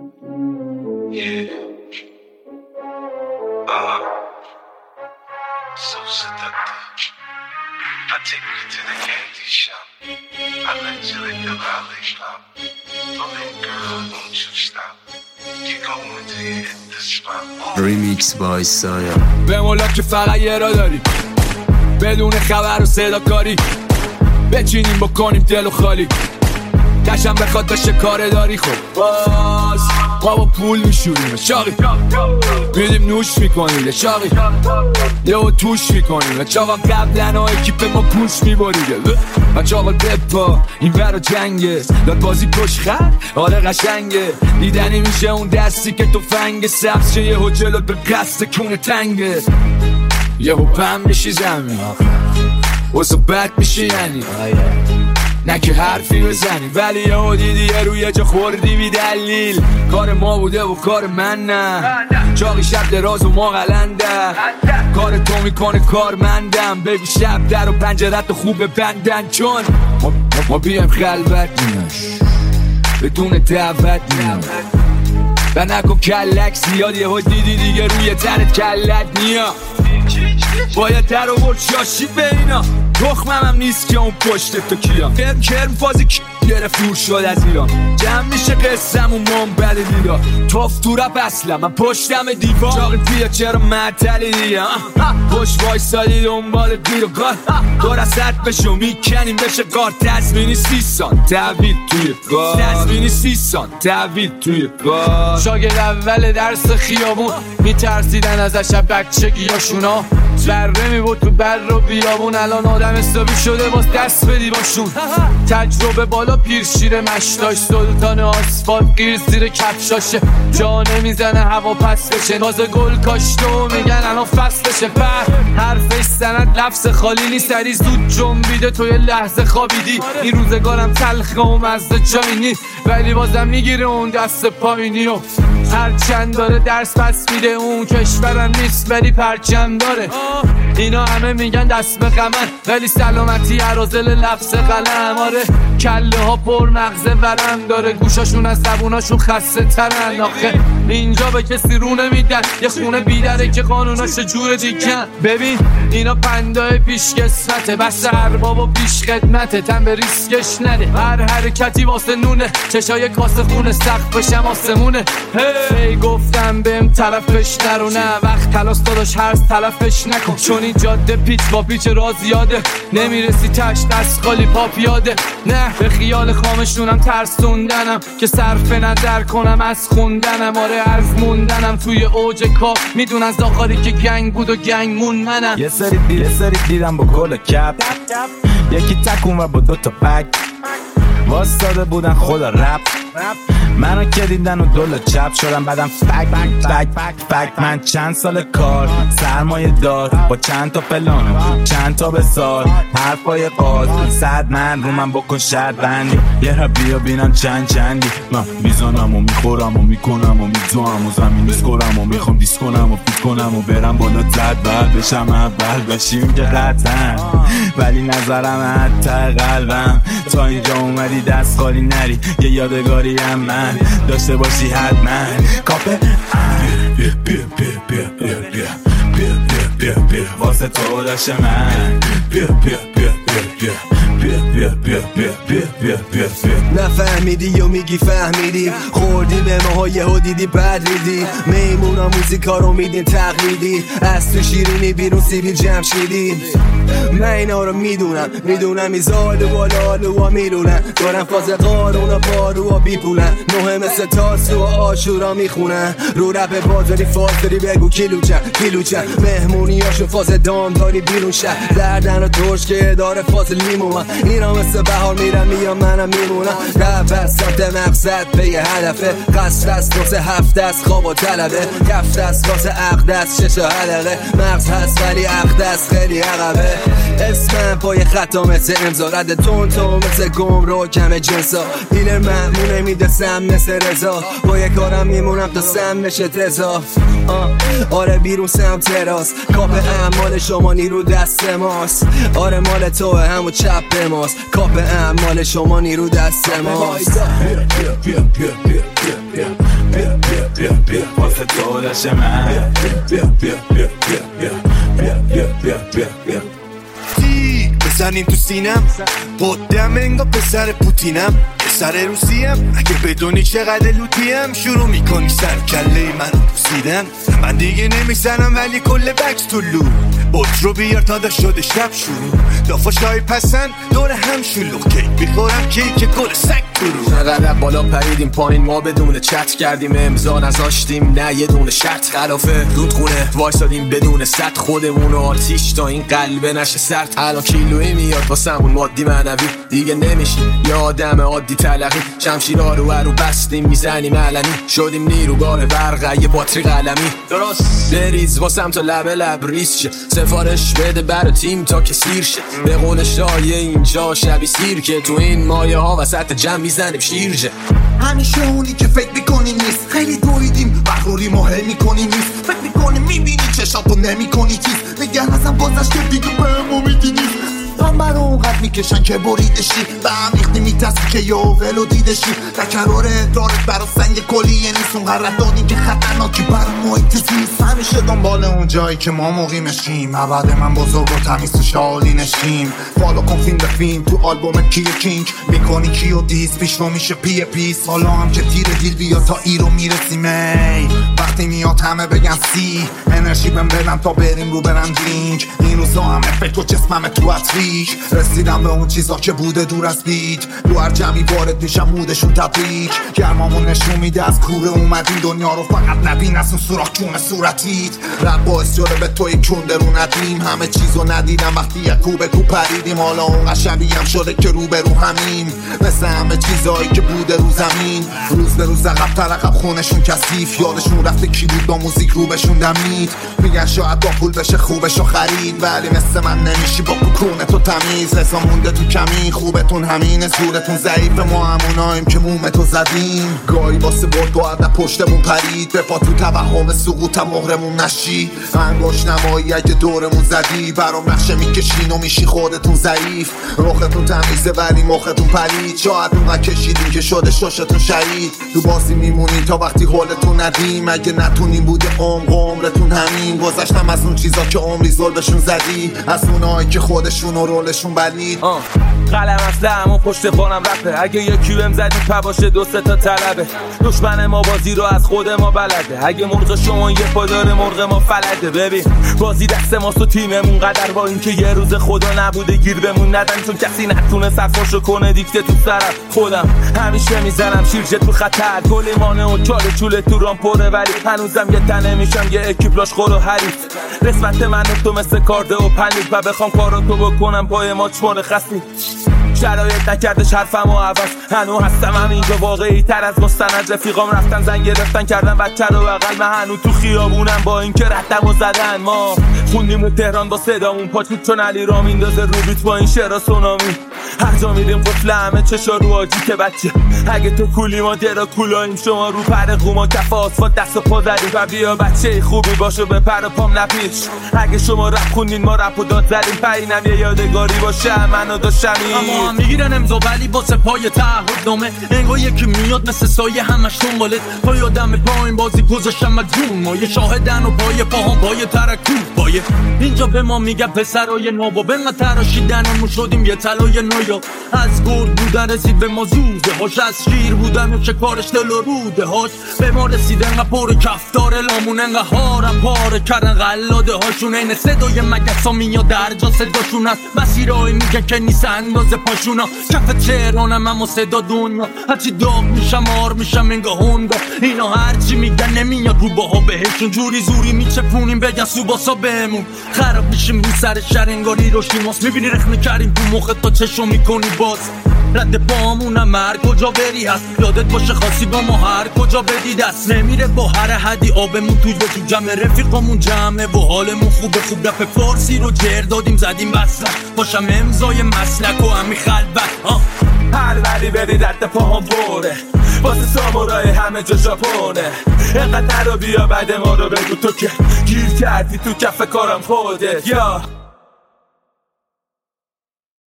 Yeah. So seductive. I take you to the candy shop. I let you lick the lollipop. Oh, hey girl, don't you stop. Keep going till you hit the spot. ریمیکس بای سایا. به مولا که فقط یه را داری، بدون خبر و صدا کاری، بچینیم بکنیم دلو خالی، کشم بخواد بشه کار داری. خب باز ما با پول میشوریم شاقی، میدیم نوش میکنیم شاقی، یهو توش میکنیم چاقا. قبلن ها اکیپ ما پوش میبریده و چاقا دپا این ورا جنگه، داد بازی پشت خط حال قشنگه، دیدنی میشه اون دستی که تو فنگ سبز شه، یهو جلوت به قصد کونه تنگه، یهو پم میشی زمین واسه بد میشه یعنی نه که حرفی بزنی، ولی یهو دیدی یه روی جا خوردی بی دلیل. کار ما بوده و کار من نه، چاقی شب دراز و ما قلنده، کار تو میکنه کارمندم. بگو شب در و پنجرت خوب بندن، چون ما بیایم خلوت میاش بدون دعوت میام و نکن کلک زیاد، یهو دیدی دیگه روی تنت کلت میاد. باید در آورد شاشی به اینا، تخمم هم نیست که اون پشت تو کیام. کرم فازی گرفت دور شد از ایران، جمع میشه قصم و من بد دیدا، توف تو رپ اصلا من پشتم دیوان. چاقی بیا چرا معطلی دیگه، پشت وایسادی دنبال گیر و گار، دور از سرد بشو میکنیم بشه کار. تزمینی 30 سان تحویل توی کار، تزمینی 30 سان تحویل توی کار. شاگرد اول درس خیابون میترسیدن ازش بچگیاشونا، بره میبود تو بر رو بیابون، الان آدم حسابی شده باز دست بدی باشون. تجربه بالا پیر شیر مشتاش، سلطان آسفالت گیر زیر کفشاشه، جا نمیزنه هوا پس بشه، تازه گل کاشته و میگن الان فصلشه. حرفش سند لفظ خالی نیست، سری زود جنبیده تو یه لحظه خوابیدی. این روزگارم تلخه و مزه جایینی، ولی بازم میگیره اون دست پایینی و هرچند داره درس پس میده. اون کشورم نیست ولی پرچم داره، اینا همه میگن دست به قمر، ولی سلامتی عرازل لفظ قلم. آره کله ها پر مغزه ورم داره، گوشاشون از زبوناشون خسته ترن. آخه اینجا به کسی رو نمیدن، یه خونه بیدره که قانوناش جور دیگن. ببین اینا پندای پیش قسمته، بس ارباب و پیش خدمته، تن به ریسکش نده، هر حرکتی واسه نونه، چشای کاسه خونه سقفشم آسمونه. هی گفتم بهم طرفش نرو، نه وقت تلاس داداش هرز تلفش نکن، چون این جاده پیچ با پیچ را زیاده، نمیرسی تش دست خالی پا پیاده. نه به خیال خامشونم ترسوندنم که صرف نظر کنم از خوندنم. آره از موندنم توی اوج کار، میدونن زاخاری که گنگ بود و گنگ مون منم. یه سری دیدم با کل کپ، یکی تکون و با دوتا پک واسطاده بودن خدا رپ، منو که دیدن و دل چپ شدم، بعدم فک. من چند سال کار سرمایه دار با چند تا پلانم چند تا بسار، حرفای قاضی 100 من رو من بکن شرط بندی. یه ربیا بینم چندی، من میزانم و میخورم و میکنم و میدوام و زمین میسکرم و میخوام دیس کنم و فیت کنم و برم بالا زد بعد بشم اول بشیم که قطعا، ولی نظرم حتی قلبم تا اینجا اومدی دست خالی نری، یه یادگاری هم من داشته باشی حتما. کافه بیا واسه تو داشته من، بیا نفهمیدی و میگی فهمیدی، خوردی به ماها یهو دیدی بد ریدی، میمونا موزیکا رو میدین تقلیدی، از تو شیرینی بیرون سیبیل جمشیدی. من اینا رو میدونم ایزاد و بالالو و میرونن، دارن فاز قارون و بارو و بیپولن، نوه مثل تاسو و آشورا میخونن، رو رپ بازاری فاز داری بگو کیلوچن مهمونیاشو فاز دام داری بیرون شهر، دردن و ترش که داره فاز لیمون، اینا مثل بهار میرن میان منم میمونم، وسط مقصد به یه هدفه، قصد است واسه 7 دست خواب و طلبه، کفت است واسه عقد است 6 حلقه، مغز هست ولی عقد است خیلی عقبه، اسمم پای خطا مثل امضا، رد تون مثل گمرو کم جنسا، دیلر مهمونه میده سم مثل رضا، با یه کارم میمونم تا سم نشه تزا. آره بیرون سم تراس، کاپ اعمال شما نیرو دست ماست، آره مال توه همو چپ ماست، کاپ اعمال شما نیرو دست ماست. واسه تو داشت من. بیا بیا بیا بیا بیا بیا بیا بیا بیا بیا تیک بزنین تو سینم قدم انگا پسر پوتینم سر روسیم اگه بدونی چقدر لوتیم شروع میکنی سر کله من پوسیدن. من دیگه نمیزنم ولی کل بکس تو لو بوت رو بیار تا دا شده شب شروع دافاشای پسن دور هم شلوغ کیک بیخورم کیک گل سک برو. چقدر بالا پریدیم پایین ما بدون چت کردیم امضا نذاشتیم نه یه دونه شرط خلافه رودخونه وایسادیم بدون سطح خودمون و آتیش تا این قلبه نشه سرد. الان کیلویی میاد واسمون مادی معنوی دیگه نمیشیم یه آدم عادی تلقی شمشیرها رو بستیم میزنیم علنی شدیم نیروگاه برق یه باتری قلمی درست بریز واسم تا لب ریز شه سفارش بده برای تیم تا که سیر شه به قول شایه اینجا شبی سیر که تو این مایه ها وسط جمع میزنیم شیرجه. همیشه اونی که فکر میکنی نیست خیلی دویدیم بخوری مهم میکنی نیست فکر میکنی میبینی چشاتو نمیکنی چیز نگه نزن بازشته دیگه بهم امیدی نیست هم برا اونقدر میکشن که بریدشی به هم ریختی میترسی که یه ولو دیدشی تکراره دارت برا سنگ کلیه نیست اون قراردادی که خطرناکی برا محیط زیست همیشه دنبال اون جایی که ما مقیمشیم ابد من بزرگ و تمیز تو شالینشیم فالو کن فیلم به فیلم تو آلبوم کیه کینگ میکنی کیو دیز پیش رو میشه پیس حالا هم که تیر دیل بیا تا ای رو میرسیم ای وقتی میاد همه بگن سی انرژی بهم بدم تا بریم رو برندینگ این روزا هم افکت و جسمم تو عطری رسیدم به اون چیزا که بوده دور از بیت رو هر جمعی وارد میشم مودشون تبریک گرمامون نشون میده از کوره اومدی دنیا رو فقط نبین از اون سوراخ جون صورتیت رب باعث شده به تو یک کنده رو ندیم همه چیزو ندیدم وقتی یک کوبه تو پریدیم حالا اون قشبی هم شده که رو به رو همیم مثل همه چیزایی که بوده رو زمین روز به روز عقب ترقب خونشون کثیف یادشون رفته کی بود با موزیک رو بهشون دمید میگن شاید با پول بشه خوبشو خرید ولی مثل من نمیشی با کونه تو تمیز رسا مونده تو کمی خوبتون همینه زورتون ضعیف ما هموناییم که مومتو زدیم گاهی واسه برد باید پشتمون پرید به پا تو توهم سقوطم مهرمون نشی انگوش نمایی اگه دورمون زدی برام نقشه میکشین و میشی خودتون ضعیف رختون تمیزه ولی مختون پرید شاید اونقدر کشیدیم که شده ششتون شهید تو بازی میمونین تا وقتی حالتون ندیم اگه نتونیم بوده عمرتون همین گذشتم از اون چیزا که عمری زلبشون زدی از اونایی که خودشون و رولشون بلید قلم اسلحه‌م و پشت بانم رفته اگه یکی بهم زدی پباشه دو سه تا طلبه دشمن ما بازی رو از خود ما بلده اگه مرغ شما یه پا داره مرغ ما فلده ببین بازی دست ماست و تیممون قدر با اینکه یه روز خدا نبوده گیر بمون ندن چون کسی نتونه سرفاشو کنه دیکته تو سرم خودم همیشه میزنم شیرجه تو خطر کلیمانه و چاله چوله تو رام پره ولی هنوزم یه تنه میشم یه اکیپلاش خور و حریف قسمت من و تو مثل کارده و پنیر و بخوام کارو تو بکنم پای ما چمار خستی شرایط نکردش حرفم و عوض هنو هستم همینجا واقعی تر از مستند رفیقام رفتن زن گرفتن کردن بچه رو بغل من هنو تو خیابونم با این که رتم و زدن ما خوندیم و تهران با صدامون پاچید چون علی را میندازه رو بیت با این شعرها سونامی هر جا میریم قفل همه چشا رو آجی که بچه اگه تو کولی ما درا کولاییم شما رو پر قوما کف آسفالت دست و پا زدیم و بیا بچه خوبی باشو به پر پام نپیش اگه شما رپ خوندین ما رپ و داد زدیم پینم یه یادگاری باشه منو داشتم اما هم میگیرن امضا ولی واسه پای تعهد نامه انگار یکی میاد مثل سایه همش دنبالت تا یادم پایین بازی گذاشتم مجنون ما یه شاهدن و پای پاهم پای ترکون پایه اینجا به ما میگه پسرای نابا به ما تراشیدنمون شدیم یه طلای نایا از گرد بودن رسید به ما زوده هاش از شیر بودن و شکارش دل و روده هاش به ما رسید انقدر پر کفتار لامون انقدر هارم پاره کردن غلاده هاشون این صدای مگسا میاد در جا صداشون هست مسیرهای میگن که نیست اندازه پاشونا کف تهرانم اما صدا دنیا هرچی داغ میشم آر میشم انگاه هنگا اینا هرچی میگن نمیاد رو باها بهشون جوری زوری میچپونیم بگن سوباسا بهمون خراب میشیم رو سر شهر انگاری روشیماس میبینی رخ میکردیم تو مخت تا چشو میکنی باز رد پامونم هر کجا بری هست یادت باشه خاصی با ما هر کجا بدی دست نمیره با هر حدی آبمون توی تو جمع رفیقامون جمعه و حالمون خوبه خوب رپ فارسی رو جر دادیم زدیم بسلک باشم امضای مسلک و همی خلبت هر وری بری رد پاهم بره واسه سامورای همه جا ژاپونه اینقدر رو بیا بعد ما رو بگو تو که گیر کردی تو کف کارم خودت یا